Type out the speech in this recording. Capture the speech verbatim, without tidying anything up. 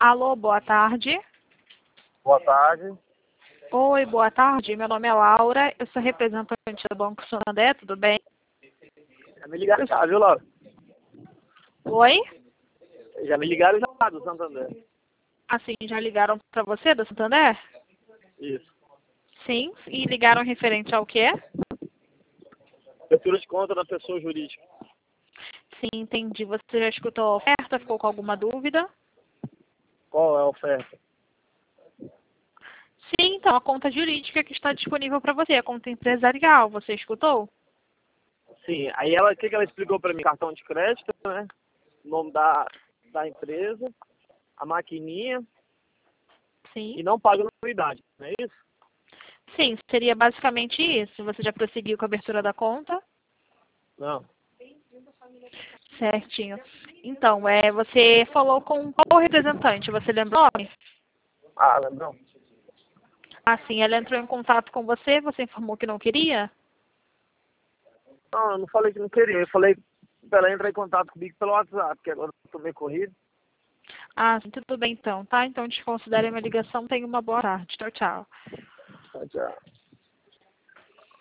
Alô, boa tarde. Boa tarde. Oi, boa tarde. Meu nome é Laura, eu sou representante do Banco Santander, tudo bem? Já me ligaram já, viu, Laura? Oi? Já me ligaram já do Santander. Assim, já ligaram para você do Santander? Isso. Sim, e ligaram referente ao quê? Abertura de conta da pessoa jurídica. Sim, entendi. Você já escutou a oferta? Ficou com alguma dúvida? Qual é a oferta? Sim, então, a conta jurídica que está disponível para você, a conta empresarial, você escutou? Sim, aí ela, o que, que ela explicou para mim? Cartão de crédito, né? O nome da, da empresa, a maquininha Sim. e não paga anuidade, não é isso? Sim, seria basicamente isso. Você já prosseguiu com a abertura da conta? Não. Certinho. Então, é, você falou com qual representante? Você lembra o nome? Ah, não. Ah, sim, ela entrou em contato com você, você informou que não queria? Não, eu não falei que não queria. Eu falei para ela entrar em contato comigo pelo WhatsApp, porque agora eu tô meio corrido. Ah, sim, tudo bem então, tá? Então desconsidere a minha ligação, tenha uma boa tarde. Tchau, tchau. Tchau, tchau.